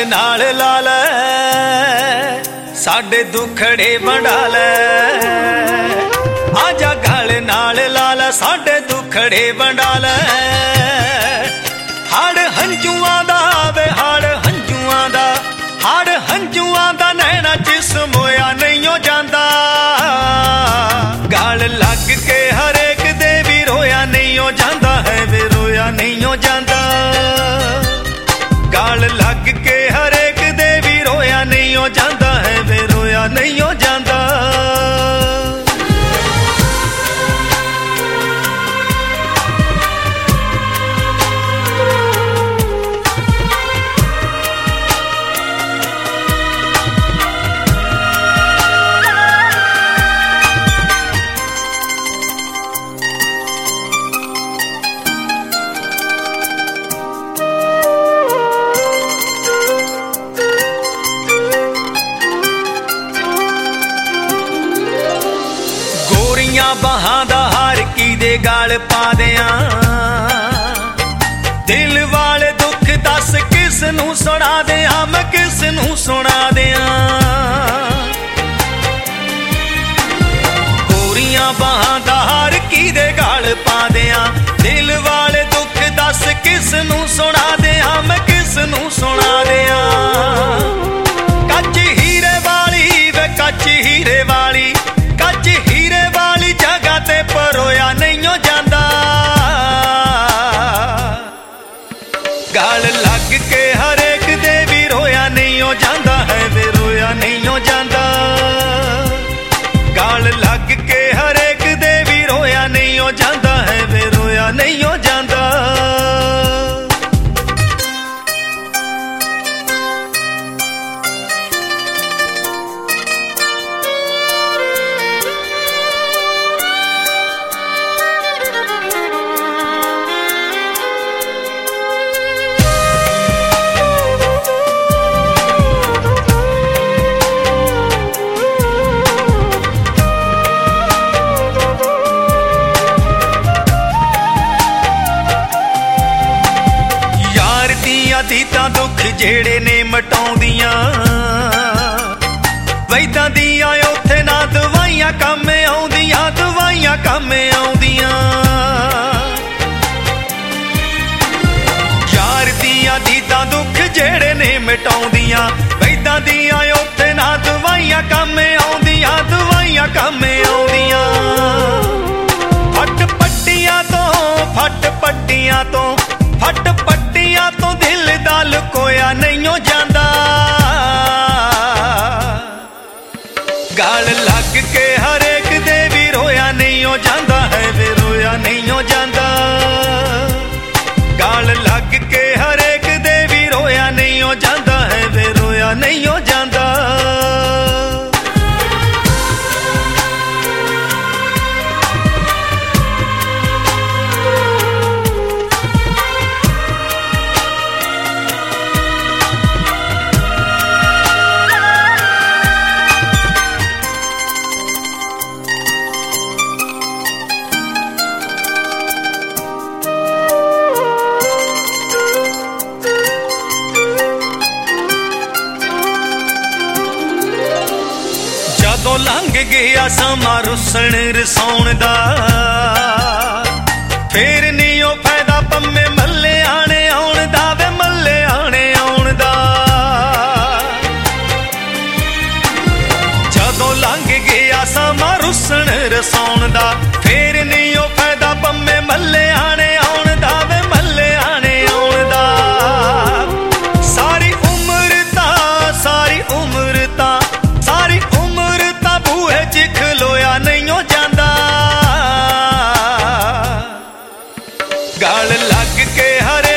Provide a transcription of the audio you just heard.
नाल ला लै साडे दुखड़े वंडा लै आजा गल नाल ला लै साडे दुखड़े वंडा लै हाड़ हंजुआं दा वे हाड़ हंजुआं दा हाड़ हंजुआं दा नैना जिस्म होया नहीं हो जांदा गल लग के हरेक दे भी रोया नहीं हो जांदा है वे रोया नहीं हो जांदा गल लग के हरेक दे भी रोया नहीं हो जांदा है वे रोया नहीं हो जांदा बहां दा हार की दे गाल पा दियां दिल वाले दुख दस किस नू सुना दियां मैं किस नू सुना दियां गोरियां बहां दा हार की दे गाल पा दियां दिल वाले दुख दस किस नू सुना दियां मैं किस नू सुना दियां कच्च हीरे वाली वे कच्च हीरे वाली कच्च हीरे वाली जगह ते परोया नहीं हो जांदा गल लग के हरेक दे भी रोया नहीं हो जांदा है वे रोया नहीं हो जांदा गल लग के हरेक दे भी रोया नहीं हो जांदा है वे रोया नहीं हो जांदा दीता दुख जेड़े ने मटाउंदियां वैदां दियां उत्थे ना दवाइयां कम आउंदियां दवाइयां कम आउंदियां यार दियां दीता दुख जेड़े ने मटाउंदियां वैदां दियां उत्थे ना दवाइयां कम आउंदियां दवाइयां कम आउंदियां फट पट्टियां तो फट पट्टियां तो फट पट्टियां तो दिल दा लुकोया नहीं हो जांदा गल लग के हरेक दे भी रोया नहीं हो जांदा है वे रोया नहीं हो जांदा गल लग के हरेक दे भी रोया नहीं हो जांदा है वे रोया नहीं हो जांदा तो लंघ गया समा रुसण रसाउण दा फिर नहीं ओ फायदा पम्मे मल्ले आने आउण दा वे मल्ले आने आउण दा जदों लंघ गया समा रुसण रसाउण दा फिर नहीं ओ फायदा पम्मे मल्ले आने आउण दा वे मल्ले आने आउण दा सारी उम्र ता सारी उम्र ता सारी उम्र ता बूहे च खलोया नहीं हो जांदा गल लग के हरे